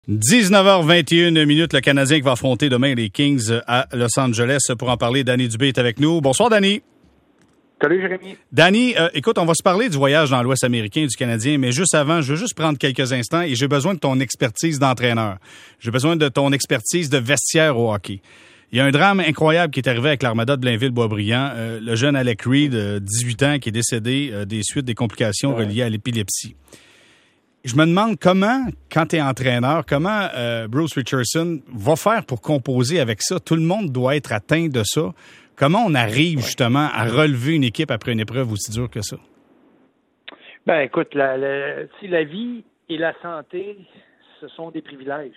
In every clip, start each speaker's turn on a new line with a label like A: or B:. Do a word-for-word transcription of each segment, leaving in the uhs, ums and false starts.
A: dix-neuf heures vingt et une minutes, le Canadien qui va affronter demain les Kings à Los Angeles. Pour en parler, Danny Dubé est avec nous. Bonsoir, Danny.
B: Salut, Jérémy.
A: Danny, euh, écoute, on va se parler du voyage dans l'Ouest américain du Canadien, mais juste avant, je veux juste prendre quelques instants et j'ai besoin de ton expertise d'entraîneur. J'ai besoin de ton expertise de vestiaire au hockey. Il y a un drame incroyable qui est arrivé avec l'Armada de Blainville-Boisbriand. Euh, le jeune Alec Reed, euh, dix-huit ans, qui est décédé euh, des suites des complications ouais. reliées à l'épilepsie. Je me demande comment, quand tu es entraîneur, comment euh, Bruce Richardson va faire pour composer avec ça. Tout le monde doit être atteint de ça. Comment on arrive ouais. justement à relever une équipe après une épreuve aussi dure que ça?
B: Ben écoute, la, la, si la vie et la santé, ce sont des privilèges.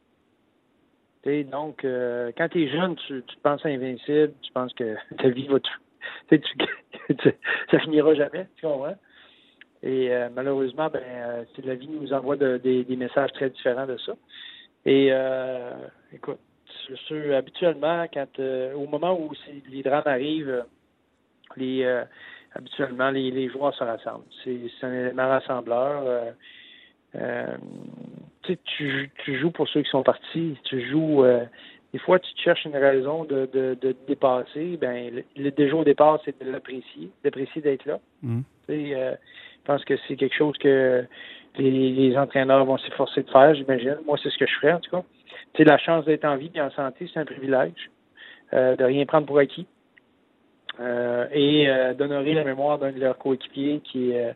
B: T'sais, donc, euh, quand tu es jeune, tu, tu te penses invincible, tu penses que ta vie va... Tu, tu, tu, ça finira jamais, tu comprends? Et euh, malheureusement, ben, euh, la vie nous envoie de, de, des messages très différents de ça. Et euh, écoute, c'est sûr, habituellement, quand euh, au moment où les drames arrivent, les euh, habituellement les, les joueurs se rassemblent. C'est, c'est un élément rassembleur. Euh, euh, tu, tu joues pour ceux qui sont partis. Tu joues. Euh, des fois, tu cherches une raison de, de, de te dépasser. Ben, le, le déjà au départ, c'est de l'apprécier, d'apprécier d'être là. Mm. Tu sais, euh, je pense que c'est quelque chose que les, les entraîneurs vont s'efforcer de faire, j'imagine. Moi, c'est ce que je ferais, en tout cas. Tu sais, la chance d'être en vie et en santé, c'est un privilège. Euh, de rien prendre pour acquis. Euh, et euh, d'honorer la mémoire d'un de leurs coéquipiers qui, euh,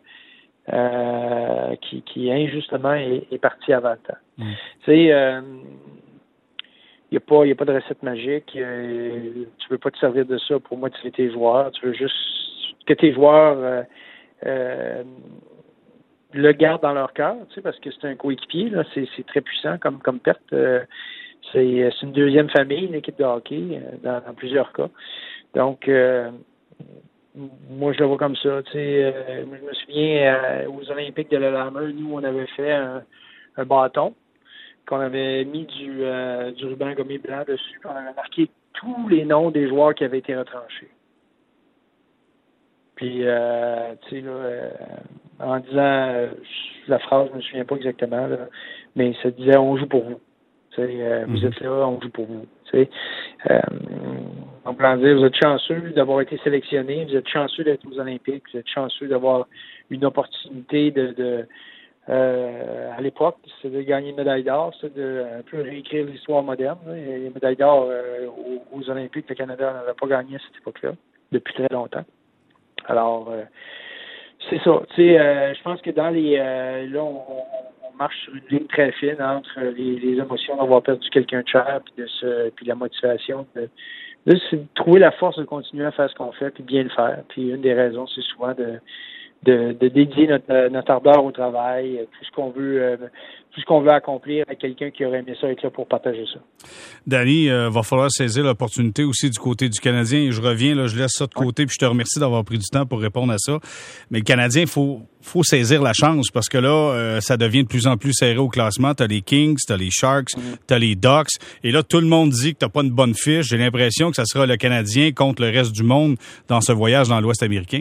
B: euh, qui, qui injustement est, est parti avant le temps. Mm. Tu sais, il euh, n'y a pas, y a pas de recette magique. Euh, tu veux pas te servir de ça pour motiver tes joueurs. Tu veux juste que tes joueurs euh, euh, le gardent dans leur cœur, tu sais, parce que c'est un coéquipier, là, c'est, c'est très puissant comme, comme perte. Euh, c'est, c'est une deuxième famille, une équipe de hockey, euh, dans, dans plusieurs cas. Donc, euh, moi, je le vois comme ça. Tu sais, euh, je me souviens, euh, aux Olympiques de Lillehammer, nous, on avait fait un, un bâton qu'on avait mis du, euh, du ruban gommé blanc dessus. On avait marqué tous les noms des joueurs qui avaient été retranchés. Puis, euh, tu sais, là, euh, en disant euh, la phrase, je me souviens pas exactement, là, mais ça disait « on joue pour vous ». Tu sais, euh, mm-hmm. Vous êtes là, on joue pour vous. Tu sais, euh, on peut en dire, vous êtes chanceux d'avoir été sélectionné, vous êtes chanceux d'être aux Olympiques, vous êtes chanceux d'avoir une opportunité de, de euh, à l'époque, c'est de gagner une médaille d'or, c'est de un peu réécrire l'histoire moderne. Là. Les médailles d'or euh, aux, aux Olympiques, le Canada n'avait pas gagné à cette époque-là, depuis très longtemps. Alors, euh, c'est ça. Tu sais, euh, je pense que dans les... Euh, là, on, on marche sur une ligne très fine entre les, les émotions d'avoir perdu quelqu'un de cher puis, de se, puis la motivation. De, de, c'est de trouver la force de continuer à faire ce qu'on fait puis bien le faire. Puis une des raisons, c'est souvent de... De, de dédier notre, notre ardeur au travail, tout ce qu'on veut, euh, tout ce qu'on veut accomplir à quelqu'un qui aurait aimé ça être là pour partager ça.
A: Danny, euh, va falloir saisir l'opportunité aussi du côté du Canadien. Et je reviens, là, je laisse ça de côté, oui. Puis je te remercie d'avoir pris du temps pour répondre à ça. Mais le Canadien, il faut, faut saisir la chance parce que là, euh, ça devient de plus en plus serré au classement. T'as les Kings, t'as les Sharks, mm-hmm. t'as les Ducks. Et là, tout le monde dit que t'as pas une bonne fiche. J'ai l'impression que ça sera le Canadien contre le reste du monde dans ce voyage dans l'Ouest américain.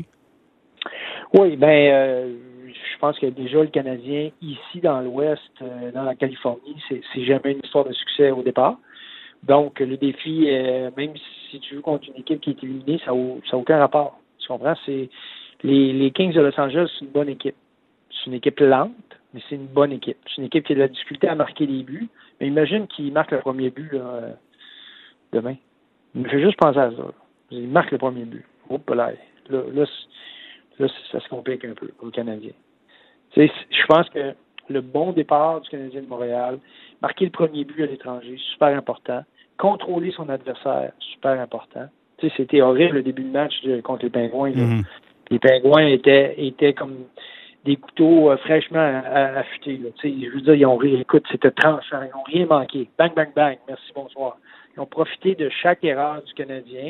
B: Oui, ben, euh, je pense que déjà le Canadien, ici dans l'Ouest, euh, dans la Californie, c'est, c'est jamais une histoire de succès au départ. Donc, le défi, euh, même si tu joues contre une équipe qui est éliminée, ça n'a aucun rapport. Tu comprends? C'est, les, les Kings de Los Angeles, c'est une bonne équipe. C'est une équipe lente, mais c'est une bonne équipe. C'est une équipe qui a de la difficulté à marquer des buts. Mais imagine qu'il marque le premier but là, euh, demain. Je vais juste penser à ça. Là. Il marque le premier but. Oups, là, là, là Là, ça se complique un peu pour le Canadien. Tu sais, je pense que le bon départ du Canadien de Montréal, marquer le premier but à l'étranger, super important. Contrôler son adversaire, super important. Tu sais, c'était horrible le début de match de, contre les Pingouins. Mm-hmm. Les Pingouins étaient, étaient comme des couteaux euh, fraîchement affûtés. Tu sais, je veux dire, ils ont ri. Écoute, c'était tranchant. Ils n'ont rien manqué. Bang, bang, bang. Merci, bonsoir. Ils ont profité de chaque erreur du Canadien.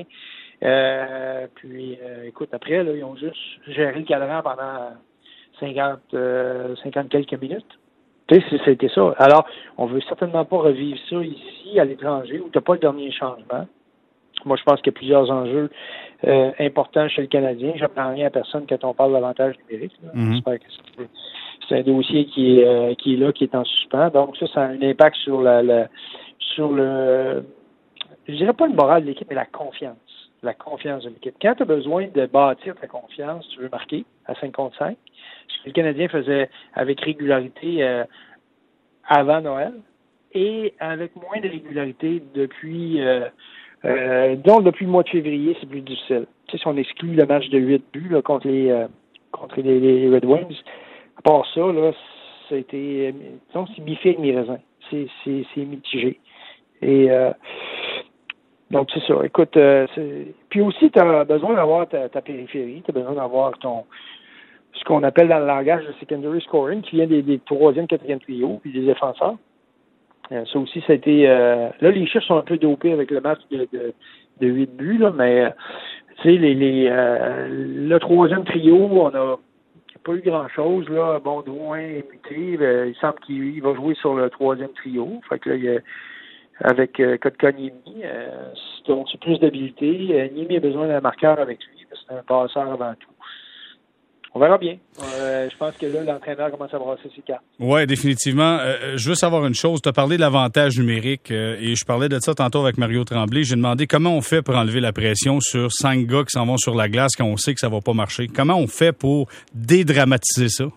B: Euh, puis, euh, écoute, après, là, ils ont juste géré le cadran pendant cinquante, euh, cinquante quelques minutes. Tu sais, c'était ça. Alors, on veut certainement pas revivre ça ici, à l'étranger, où tu n'as pas le dernier changement. Moi, je pense qu'il y a plusieurs enjeux euh, importants chez le Canadien. J'apprends rien à personne quand on parle d'avantage numérique. Là. Mm-hmm. J'espère que c'est un dossier qui est, euh, qui est là, qui est en suspens. Donc, ça, ça a un impact sur la, la sur le, je dirais pas le moral de l'équipe, mais la confiance. La confiance de l'équipe. Quand tu as besoin de bâtir ta confiance, tu veux marquer à cinq contre cinq, ce que le Canadien faisait avec régularité euh, avant Noël et avec moins de régularité depuis, euh, euh, donc depuis le mois de février, c'est plus difficile. Tu sais, si on exclut le match de huit buts là, contre les euh, contre les, les Red Wings, à part ça, là, c'était, disons, c'est mi-figue, mi-raisin. C'est, c'est, c'est mitigé. Et euh, donc, c'est ça. Écoute, euh, c'est... puis aussi, tu as besoin d'avoir ta, ta périphérie, tu as besoin d'avoir ton ce qu'on appelle dans le langage de secondary scoring, qui vient des, des troisième, quatrième trio, puis des défenseurs. Euh, ça aussi, ça a été... Euh, là, les chiffres sont un peu dopés avec le match de, de, de huit buts, là, mais, tu sais, les, les, euh, le troisième trio, on a pas eu grand-chose, là. Bon, Drouin est muté. Euh, il semble qu'il va jouer sur le troisième trio. Fait que là, il y a, avec euh, Kotkaniemi, euh, donc c'est plus d'habileté. Euh, Niemi a besoin d'un marqueur avec lui, parce que c'est un passeur avant tout. On verra bien. Euh, je pense que là, l'entraîneur commence à brasser ses cartes.
A: Oui, définitivement. Euh, je veux savoir une chose. Tu as parlé de l'avantage numérique euh, et je parlais de ça tantôt avec Mario Tremblay. J'ai demandé comment on fait pour enlever la pression sur cinq gars qui s'en vont sur la glace quand on sait que ça va pas marcher. Comment on fait pour dédramatiser ça?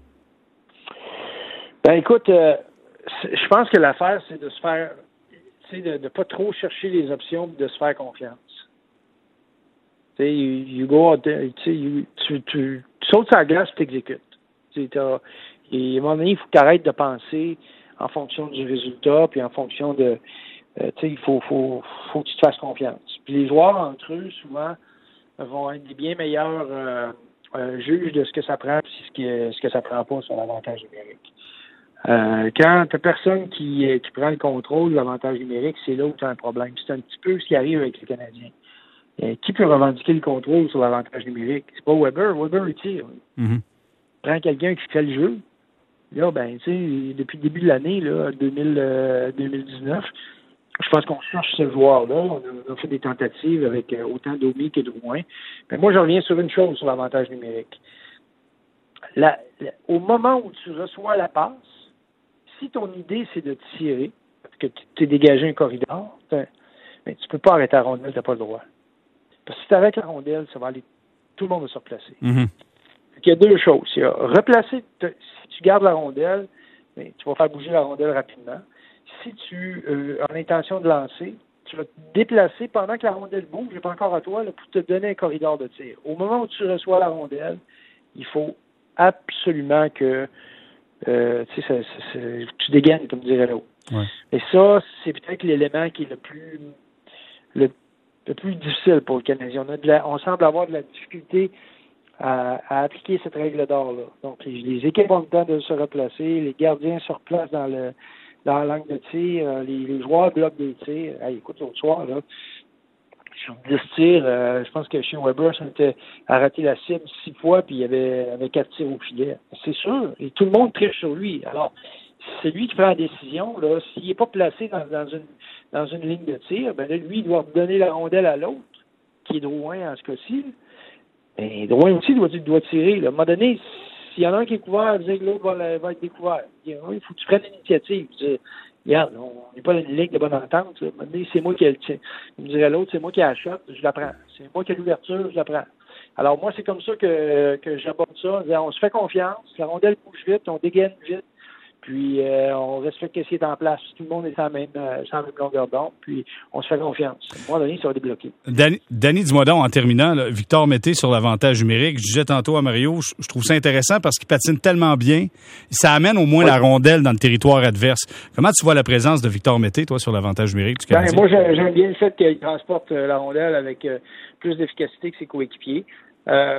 B: Ben écoute, euh, je pense que l'affaire, c'est de se faire, tu sais, de ne pas trop chercher les options et de se faire confiance. Tu sais, you, you go out there, tu, tu, tu, tu sautes sur la glace et tu exécutes. Et à un moment donné, il faut que tu arrêtes de penser en fonction du résultat, puis en fonction de... Euh, tu sais, il faut, faut, faut que tu te fasses confiance. Puis les joueurs, entre eux, souvent, vont être des bien meilleurs euh, euh, juges de ce que ça prend et ce, qui, ce que ça prend pas sur l'avantage numérique. Euh, quand tu n'as personne qui, qui prend le contrôle de l'avantage numérique, c'est là où tu as un problème. C'est un petit peu ce qui arrive avec les Canadiens. Euh, qui peut revendiquer le contrôle sur l'avantage numérique? C'est pas Weber. Weber, il tire. Mm-hmm. Prends quelqu'un qui fait le jeu. Là, ben, tu sais, depuis le début de l'année, là, deux mille, euh, deux mille dix-neuf, je pense qu'on cherche ce joueur-là. On a, on a fait des tentatives avec euh, autant Domi que Drouin. Mais moi, je reviens sur une chose sur l'avantage numérique. La, la, au moment où tu reçois la passe, si ton idée, c'est de tirer, parce que tu t'es dégagé un corridor, mais tu ne peux pas arrêter la rondelle, tu n'as pas le droit. Parce que si tu arrêtes la rondelle, ça va aller, tout le monde va se replacer. Mm-hmm. Il y a deux choses. Il y a replacer, si tu gardes la rondelle, mais tu vas faire bouger la rondelle rapidement. Si tu euh, as l'intention de lancer, tu vas te déplacer pendant que la rondelle bouge, je n'ai pas encore à toi, là, pour te donner un corridor de tir. Au moment où tu reçois la rondelle, il faut absolument que euh, tu sais, ça, ça, ça, tu dégaines, comme dirait l'autre. Ouais. Et ça, c'est peut-être l'élément qui est le plus le, le plus difficile pour le Canadien. On, a de la, on semble avoir de la difficulté à, à appliquer cette règle d'or-là. Donc, les, les équipes ont le temps de se replacer, les gardiens se replacent dans le dans l'angle de tir, les, les joueurs bloquent des tirs. Hey, écoute, l'autre soir, là, sur dix tirs, euh, je pense que chez Weber, ça était à rater la cible six fois, puis il y avait, avait quatre tirs au filet. C'est sûr. Et tout le monde triche sur lui. Alors, c'est lui qui prend la décision. Là, s'il n'est pas placé dans, dans une dans une ligne de tir, ben là, lui, il doit donner la rondelle à l'autre, qui est Drouin en ce cas-ci. Mais Drouin aussi doit, doit tirer. Là. À un moment donné, s'il y en a un qui est couvert, dire que l'autre va, va être découvert. Il faut que tu prennes l'initiative. Regarde, on n'est pas dans une ligue de bonne entente. Là. Maintenant, c'est moi qui ai le tien. Il me dirait l'autre, c'est moi qui ai la shot, je la prends. C'est moi qui ai l'ouverture, je la prends. Alors moi, c'est comme ça que, que j'aborde ça. On se fait confiance, la rondelle bouge vite, on dégaine vite, puis euh, on respecte ce qui est en place. Tout le monde est sur la même, euh, sur la même longueur d'onde, puis on se fait confiance. À un moment donné, ça va débloquer.
A: Danny, Danny dis-moi donc, en terminant, là, Victor Mété sur l'avantage numérique, je disais tantôt à Mario, je, je trouve ça intéressant parce qu'il patine tellement bien, ça amène au moins oui. la rondelle dans le territoire adverse. Comment tu vois la présence de Victor Mété, toi, sur l'avantage numérique du Canadien?
B: Ben, moi, j'aime bien le fait qu'il transporte la rondelle avec euh, plus d'efficacité que ses coéquipiers. Euh,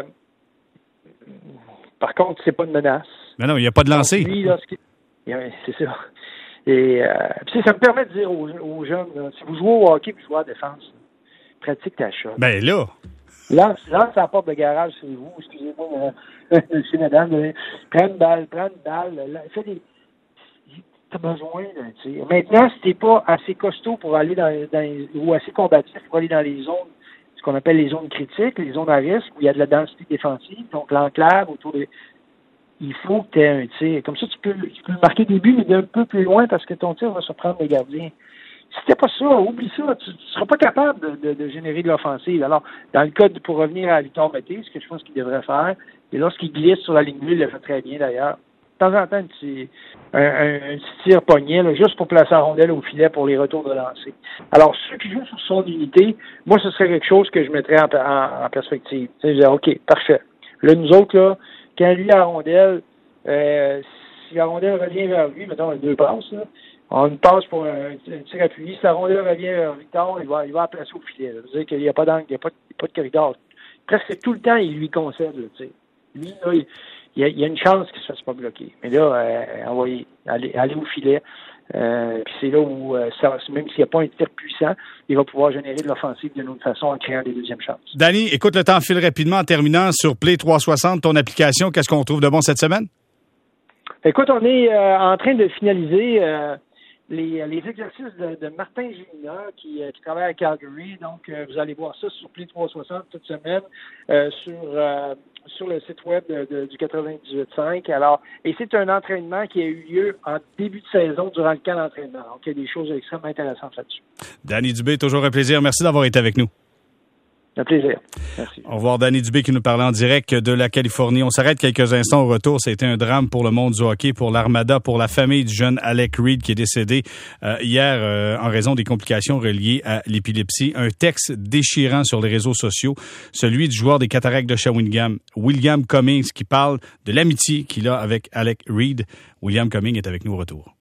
B: par contre, c'est pas une menace.
A: Mais non, il n'y a pas de lancer.
B: Donc, lui, lorsqu'il... C'est ça. Et euh, puis ça me permet de dire aux, aux jeunes, là, si vous jouez au hockey et vous jouez à la défense, là, pratique ta shot.
A: Ben là!
B: Lance, lance la porte de garage sur vous, excusez-moi, euh, c'est madame, là, prends une balle, prends une balle, là, fais des... T'as besoin d'un tir. Maintenant, si t'es pas assez costaud pour aller dans, dans ou assez combatif pour aller dans les zones, ce qu'on appelle les zones critiques, les zones à risque, où il y a de la densité défensive, donc l'enclave autour des... il faut que tu aies un tir. Comme ça, tu peux, tu peux marquer des buts, mais d'un peu plus loin parce que ton tir va surprendre les gardiens. Si c'était pas ça, oublie ça. Tu ne seras pas capable de, de, de générer de l'offensive. Alors, dans le cas, de, pour revenir à Victor Mété, ce que je pense qu'il devrait faire, et lorsqu'il glisse sur la ligne bleue, il le fait très bien d'ailleurs. De temps en temps, un petit, un, un, un petit tir pogné, là, juste pour placer la rondelle au filet pour les retours de lancer. Alors, ceux qui jouent sur son unité, moi, ce serait quelque chose que je mettrais en, en, en perspective. Tu sais, je dirais, OK, parfait. Là, nous autres, là, quand lui a la rondelle, euh, si la rondelle revient vers lui, mettons, deux passes, là, on passe pour un, un tir appuyé. Si la rondelle revient vers Victor, il va, il va la placer au filet. Ça veut dire qu'il n'y a pas d'angle, il n'y a pas, pas de corridor. Presque tout le temps, il lui concède le tir. Lui, là, il, il, y a, il y a une chance qu'il ne se fasse pas bloquer. Mais là, euh, envoyer, aller, aller au filet. Euh, puis c'est là où, euh, ça, même s'il n'y a pas un tir puissant, il va pouvoir générer de l'offensive d'une autre façon en créant des deuxièmes chances.
A: Danny, écoute, le temps file rapidement en terminant sur Play trois cent soixante, ton application. Qu'est-ce qu'on trouve de bon cette semaine?
B: Écoute, on est euh, en train de finaliser euh, les, les exercices de, de Martin Gélina qui, euh, qui travaille à Calgary. Donc, euh, vous allez voir ça sur Play trois cent soixante toute semaine euh, sur euh, sur le site web de, de, du quatre-vingt-dix-huit cinq. Alors, et c'est un entraînement qui a eu lieu en début de saison durant le camp d'entraînement. Donc, il y a des choses extrêmement intéressantes là-dessus.
A: Danny Dubé, toujours un plaisir. Merci d'avoir été avec nous.
B: Un plaisir. Merci.
A: Au revoir, Danny Dubé qui nous parlait en direct de la Californie. On s'arrête quelques instants au retour. Ça a été un drame pour le monde du hockey, pour l'Armada, pour la famille du jeune Alec Reed qui est décédé euh, hier euh, en raison des complications reliées à l'épilepsie. Un texte déchirant sur les réseaux sociaux, celui du joueur des Cataractes de Shawinigan, William Cummings, qui parle de l'amitié qu'il a avec Alec Reed. William Cummings est avec nous au retour.